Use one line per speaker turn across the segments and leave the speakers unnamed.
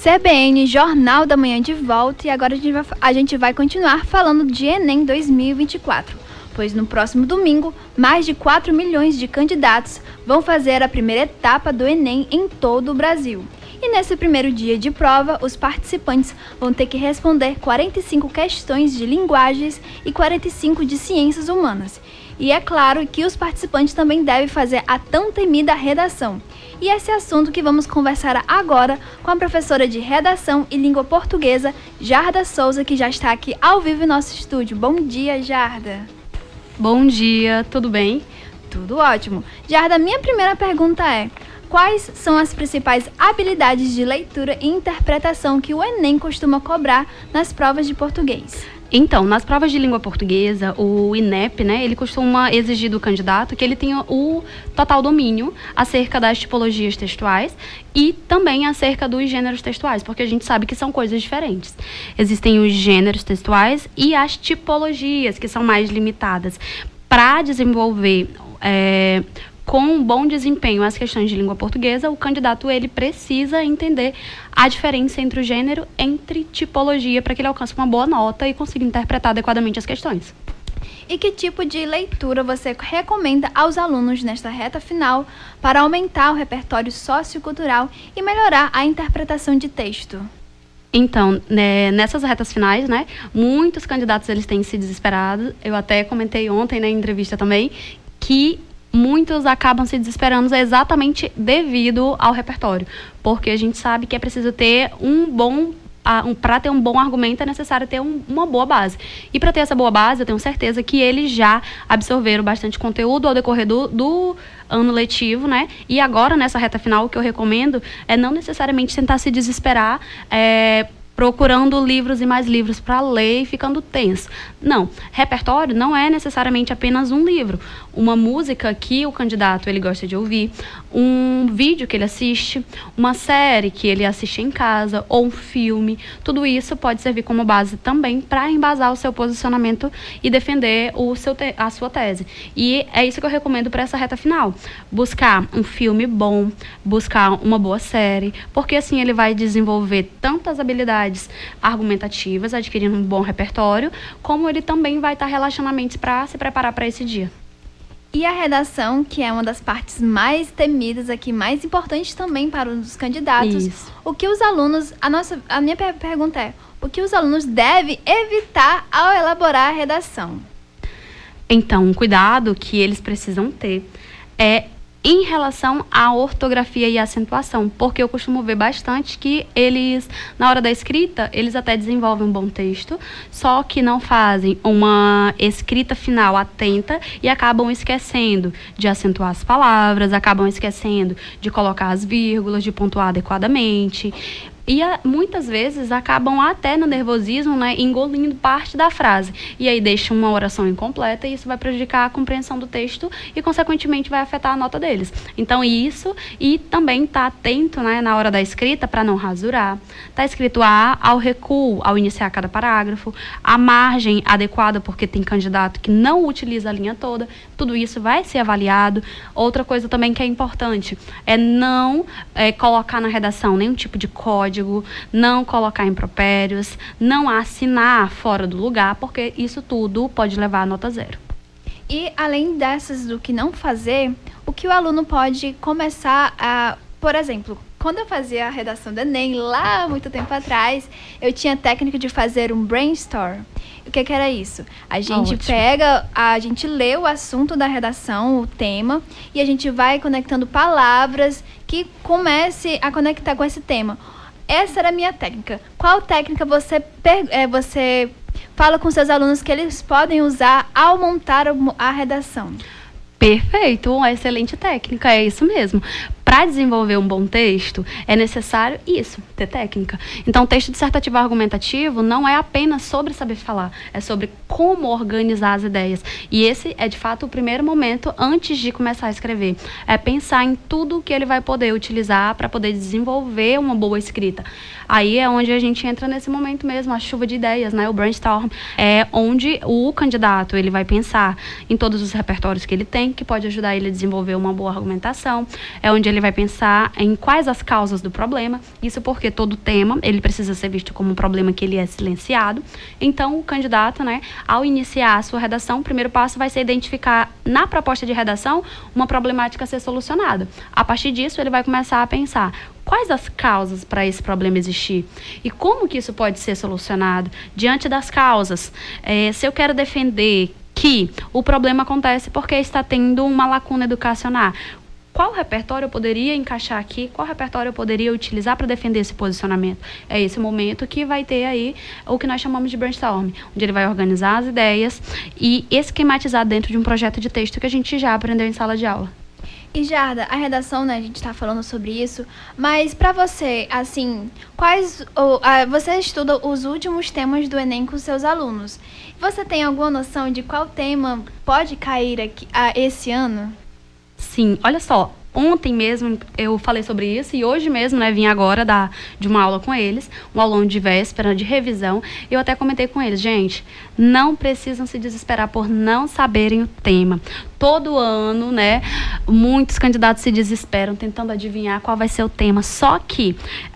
CBN, Jornal da Manhã de volta, e agora a gente vai continuar falando de Enem 2024, pois no próximo domingo, mais de 4 milhões de candidatos vão fazer a primeira etapa do Enem em todo o Brasil. E nesse primeiro dia de prova, os participantes vão ter que responder 45 questões de linguagens e 45 de ciências humanas. E é claro que os participantes também devem fazer a tão temida redação. E esse assunto que vamos conversar agora com a professora de Redação e Língua Portuguesa, Jarda Souza, que já está aqui ao vivo em nosso estúdio. Bom dia, Jarda.
Bom dia, tudo bem?
Tudo ótimo. Jarda, minha primeira pergunta é: quais são as principais habilidades de leitura e interpretação que o Enem costuma cobrar nas provas de português?
Então, nas provas de língua portuguesa, o INEP, ele costuma exigir do candidato que ele tenha o total domínio acerca das tipologias textuais e também acerca dos gêneros textuais, porque a gente sabe que são coisas diferentes. Existem os gêneros textuais e as tipologias, que são mais limitadas. Para desenvolver com um bom desempenho as questões de língua portuguesa, o candidato ele precisa entender a diferença entre o gênero, entre tipologia, para que ele alcance uma boa nota e consiga interpretar adequadamente as questões.
E que tipo de leitura você recomenda aos alunos nesta reta final para aumentar o repertório sociocultural e melhorar a interpretação de texto?
Então, nessas retas finais, muitos candidatos eles têm se desesperado. Eu até comentei ontem na entrevista também que muitos acabam se desesperando exatamente devido ao repertório, porque a gente sabe que é preciso ter para ter um bom argumento é necessário ter uma boa base. E para ter essa boa base, eu tenho certeza que eles já absorveram bastante conteúdo ao decorrer do ano letivo, E agora, nessa reta final, o que eu recomendo é não necessariamente tentar se desesperar, procurando livros e mais livros para ler e ficando tenso. Não, repertório não é necessariamente apenas um livro. Uma música que o candidato ele gosta de ouvir, um vídeo que ele assiste, uma série que ele assiste em casa ou um filme. Tudo isso pode servir como base também para embasar o seu posicionamento e defender a sua tese. E é isso que eu recomendo para essa reta final. Buscar um filme bom, buscar uma boa série, porque assim ele vai desenvolver tantas habilidades argumentativas, adquirindo um bom repertório, como ele também vai estar relaxando a mente para se preparar para esse dia.
E a redação, que é uma das partes mais temidas aqui, mais importantes também para os candidatos.
Isso.
O que os alunos, a minha pergunta é: o que os alunos devem evitar ao elaborar a redação?
Então, um cuidado que eles precisam ter é em relação à ortografia e acentuação, porque eu costumo ver bastante que eles, na hora da escrita, eles até desenvolvem um bom texto, só que não fazem uma escrita final atenta e acabam esquecendo de acentuar as palavras, acabam esquecendo de colocar as vírgulas, de pontuar adequadamente. E muitas vezes acabam até no nervosismo, engolindo parte da frase. E aí deixa uma oração incompleta e isso vai prejudicar a compreensão do texto e, consequentemente, vai afetar a nota deles. Então, isso, e também estar atento, na hora da escrita para não rasurar. Está escrito ao recuo, ao iniciar cada parágrafo, a margem adequada, porque tem candidato que não utiliza a linha toda. Tudo isso vai ser avaliado. Outra coisa também que é importante é não colocar na redação nenhum tipo de código, não colocar impropérios, não assinar fora do lugar, porque isso tudo pode levar a nota 0.
E além dessas do que não fazer, o que o aluno pode começar a... Por exemplo, quando eu fazia a redação do Enem, lá há muito tempo atrás, eu tinha a técnica de fazer um brainstorm. O que era isso? A gente a gente lê o assunto da redação, o tema, e a gente vai conectando palavras que comece a conectar com esse tema. Essa era a minha técnica. Qual técnica você fala com seus alunos que eles podem usar ao montar a redação?
Perfeito, uma excelente técnica, é isso mesmo. Para desenvolver um bom texto, é necessário isso, ter técnica. Então, o texto dissertativo argumentativo não é apenas sobre saber falar, é sobre como organizar as ideias. E esse é, de fato, o primeiro momento antes de começar a escrever. É pensar em tudo que ele vai poder utilizar para poder desenvolver uma boa escrita. Aí é onde a gente entra nesse momento mesmo, a chuva de ideias, o brainstorm. É onde o candidato ele vai pensar em todos os repertórios que ele tem, que pode ajudar ele a desenvolver uma boa argumentação. É onde ele ele vai pensar em quais as causas do problema, isso porque todo tema, ele precisa ser visto como um problema que ele é silenciado. Então, o candidato, né, ao iniciar a sua redação, o primeiro passo vai ser identificar na proposta de redação uma problemática a ser solucionada. A partir disso, ele vai começar a pensar quais as causas para esse problema existir e como que isso pode ser solucionado. Diante das causas, se eu quero defender que o problema acontece porque está tendo uma lacuna educacional, qual repertório eu poderia encaixar aqui, qual repertório eu poderia utilizar para defender esse posicionamento? É esse momento que vai ter aí o que nós chamamos de brainstorm, onde ele vai organizar as ideias e esquematizar dentro de um projeto de texto que a gente já aprendeu em sala de aula.
E Jarda, a redação, né, a gente está falando sobre isso, mas para você, assim, você estuda os últimos temas do Enem com seus alunos. Você tem alguma noção de qual tema pode cair aqui, esse ano?
Sim, olha só, ontem mesmo eu falei sobre isso e hoje mesmo, né, vim agora de uma aula com eles, um aulão de véspera, de revisão, e eu até comentei com eles, gente, não precisam se desesperar por não saberem o tema. Todo ano, né, muitos candidatos se desesperam tentando adivinhar qual vai ser o tema, só que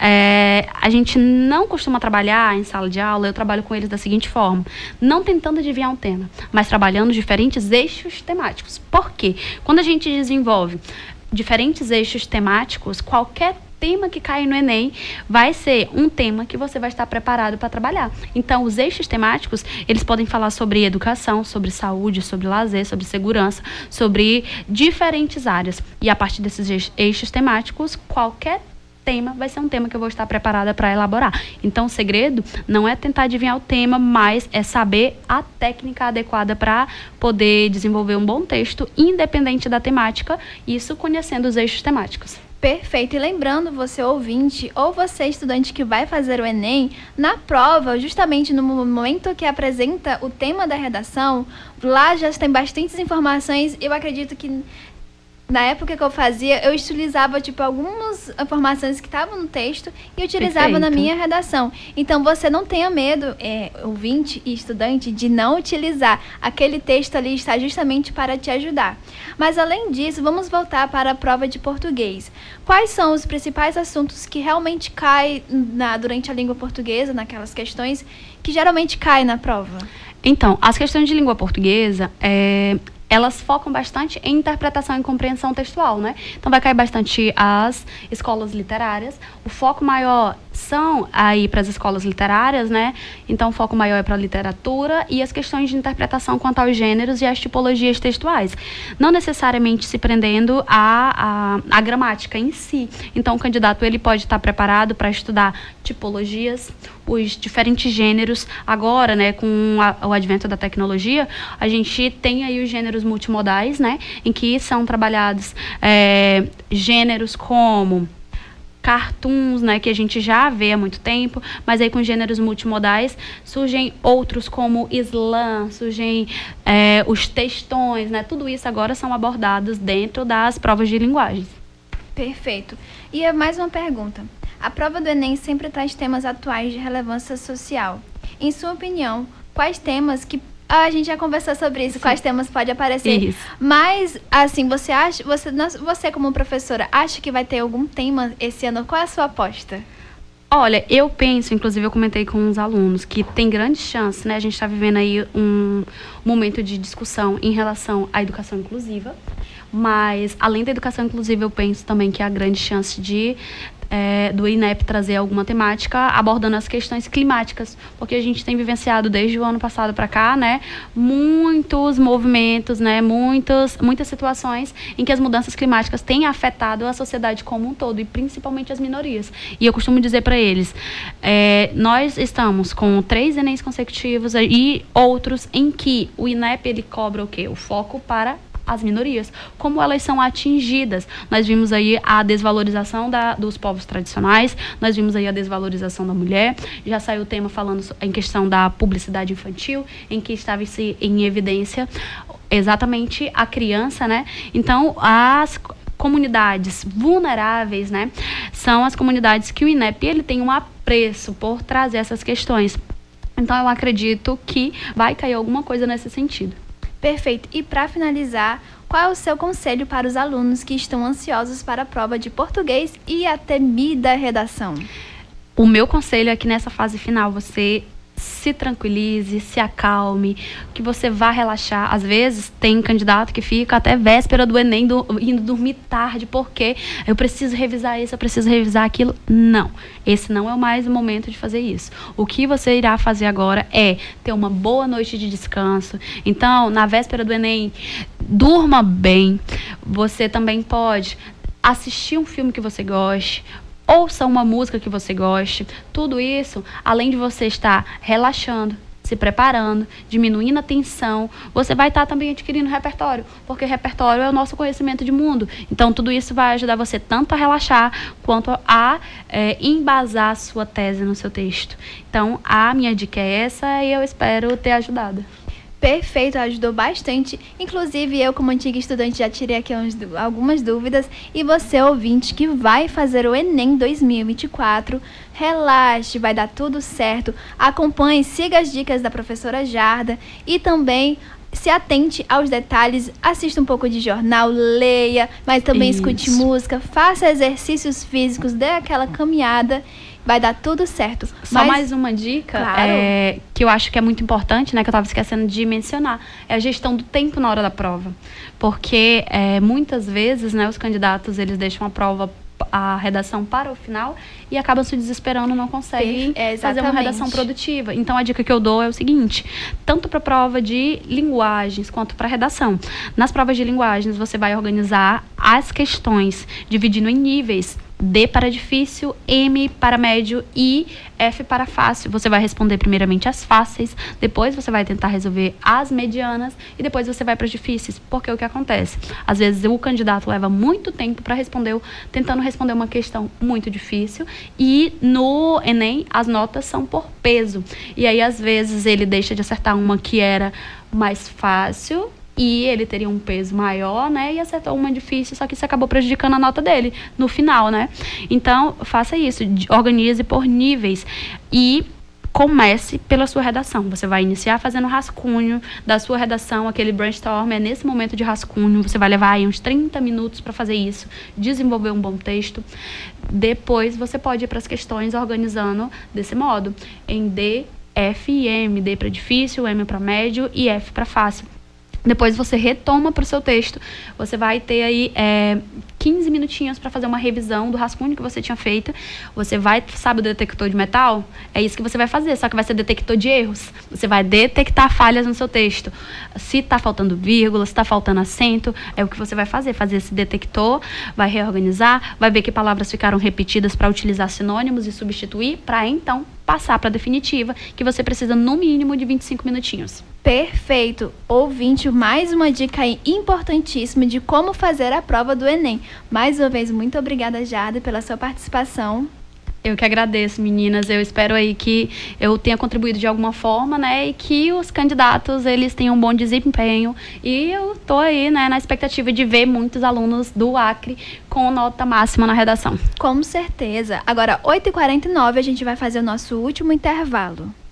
a gente não costuma trabalhar em sala de aula, eu trabalho com eles da seguinte forma, não tentando adivinhar um tema, mas trabalhando diferentes eixos temáticos. Por quê? Quando a gente desenvolve diferentes eixos temáticos, qualquer tema que cair no Enem vai ser um tema que você vai estar preparado para trabalhar. Então, os eixos temáticos, eles podem falar sobre educação, sobre saúde, sobre lazer, sobre segurança, sobre diferentes áreas. E a partir desses eixos temáticos, qualquer tema vai ser um tema que eu vou estar preparada para elaborar. Então, o segredo não é tentar adivinhar o tema, mas é saber a técnica adequada para poder desenvolver um bom texto, independente da temática, isso conhecendo os eixos temáticos.
Perfeito. E lembrando, você ouvinte ou você estudante que vai fazer o Enem, na prova, justamente no momento que apresenta o tema da redação, lá já tem bastantes informações. Eu acredito que na época que eu fazia, eu utilizava, algumas informações que estavam no texto e utilizava na minha redação. Então, você não tenha medo, ouvinte e estudante, de não utilizar. Aquele texto ali está justamente para te ajudar. Mas, além disso, vamos voltar para a prova de português. Quais são os principais assuntos que realmente caem durante a língua portuguesa, naquelas questões que geralmente caem na prova?
Então, as questões de língua portuguesa, elas focam bastante em interpretação e compreensão textual, né? Então, vai cair bastante as escolas literárias. O foco maior são aí para as escolas literárias, né? Então, o foco maior é para a literatura e as questões de interpretação quanto aos gêneros e às tipologias textuais. Não necessariamente se prendendo à gramática em si. Então, o candidato ele pode estar preparado para estudar tipologias, os diferentes gêneros. Agora, né, com o advento da tecnologia, a gente tem aí os gêneros multimodais, né, em que são trabalhados gêneros como cartoons, né, que a gente já vê há muito tempo, mas aí com gêneros multimodais surgem outros como slam, surgem os textões, né, tudo isso agora são abordados dentro das provas de linguagens.
Perfeito. E mais uma pergunta. A prova do Enem sempre traz temas atuais de relevância social. Em sua opinião, quais temas que... a gente já conversou sobre isso, quais temas podem aparecer.
Isso.
Mas, assim, você como professora, acha que vai ter algum tema esse ano? Qual é a sua aposta?
Olha, eu penso, inclusive eu comentei com os alunos, que tem grande chance, né? A gente está vivendo aí um momento de discussão em relação à educação inclusiva, mas além da educação inclusiva, eu penso também que há grande chance do INEP trazer alguma temática abordando as questões climáticas, porque a gente tem vivenciado desde o ano passado para cá, né, muitos movimentos, né, muitas situações em que as mudanças climáticas têm afetado a sociedade como um todo e principalmente as minorias. E eu costumo dizer para eles, nós estamos com 3 Enems consecutivos e outros em que o INEP ele cobra o quê? O foco para as minorias, como elas são atingidas. Nós vimos aí a desvalorização dos povos tradicionais, nós vimos aí a desvalorização da mulher, já saiu o tema falando em questão da publicidade infantil, em que estava em evidência exatamente a criança, né? Então, as comunidades vulneráveis, né, são as comunidades que o INEP ele tem um apreço por trazer essas questões. Então, eu acredito que vai cair alguma coisa nesse sentido.
Perfeito. E para finalizar, qual é o seu conselho para os alunos que estão ansiosos para a prova de português e a temida redação?
O meu conselho é que nessa fase final você se tranquilize, se acalme, que você vá relaxar. Às vezes tem candidato que fica até véspera do Enem indo dormir tarde, porque eu preciso revisar isso, eu preciso revisar aquilo. Não, esse não é mais o momento de fazer isso. O que você irá fazer agora é ter uma boa noite de descanso. Então, na véspera do Enem, durma bem. Você também pode assistir um filme que você goste, ouça uma música que você goste. Tudo isso, além de você estar relaxando, se preparando, diminuindo a tensão, você vai estar também adquirindo repertório, porque repertório é o nosso conhecimento de mundo. Então, tudo isso vai ajudar você tanto a relaxar, quanto a embasar a sua tese no seu texto. Então, a minha dica é essa e eu espero ter ajudado.
Perfeito, ajudou bastante. Inclusive, eu, como antiga estudante, já tirei aqui algumas dúvidas. E você, ouvinte, que vai fazer o Enem 2024, relaxe, vai dar tudo certo. Acompanhe, siga as dicas da professora Jarda e também se atente aos detalhes, assista um pouco de jornal, leia, mas também escute música, faça exercícios físicos, dê aquela caminhada. Vai dar tudo certo.
Só mais uma dica,
claro,
que eu acho que é muito importante, né, que eu estava esquecendo de mencionar, é a gestão do tempo na hora da prova. Porque muitas vezes, né, os candidatos eles deixam a redação para o final e acabam se desesperando, não conseguem fazer uma redação produtiva. Então, a dica que eu dou é o seguinte, tanto para a prova de linguagens quanto para a redação. Nas provas de linguagens, você vai organizar as questões, dividindo em níveis. D para difícil, M para médio e F para fácil. Você vai responder primeiramente as fáceis, depois você vai tentar resolver as medianas e depois você vai para as difíceis. Porque o que acontece? Às vezes o candidato leva muito tempo para tentando responder uma questão muito difícil e no Enem as notas são por peso. E aí às vezes ele deixa de acertar uma que era mais fácil e ele teria um peso maior, né? E acertou uma difícil, só que isso acabou prejudicando a nota dele no final, né? Então, faça isso, organize por níveis e comece pela sua redação. Você vai iniciar fazendo rascunho da sua redação, aquele brainstorm, é nesse momento de rascunho, você vai levar aí uns 30 minutos para fazer isso, desenvolver um bom texto. Depois, você pode ir para as questões organizando desse modo, em D, F e M. D para difícil, M para médio e F para fácil. Depois você retoma para o seu texto, você vai ter aí 15 minutinhos para fazer uma revisão do rascunho que você tinha feito. Você vai, sabe o detector de metal? É isso que você vai fazer, só que vai ser detector de erros. Você vai detectar falhas no seu texto. Se está faltando vírgula, se está faltando acento, é o que você vai fazer esse detector, vai reorganizar, vai ver que palavras ficaram repetidas para utilizar sinônimos e substituir, para então passar para a definitiva, que você precisa no mínimo de 25 minutinhos.
Perfeito! Ouvinte, mais uma dica aí importantíssima de como fazer a prova do Enem. Mais uma vez, muito obrigada, Jarda, pela sua participação.
Eu que agradeço, meninas. Eu espero aí que eu tenha contribuído de alguma forma, né? E que os candidatos, eles tenham um bom desempenho. E eu tô aí, né, na expectativa de ver muitos alunos do Acre com nota máxima na redação.
Com certeza. Agora, 8h49, a gente vai fazer o nosso último intervalo.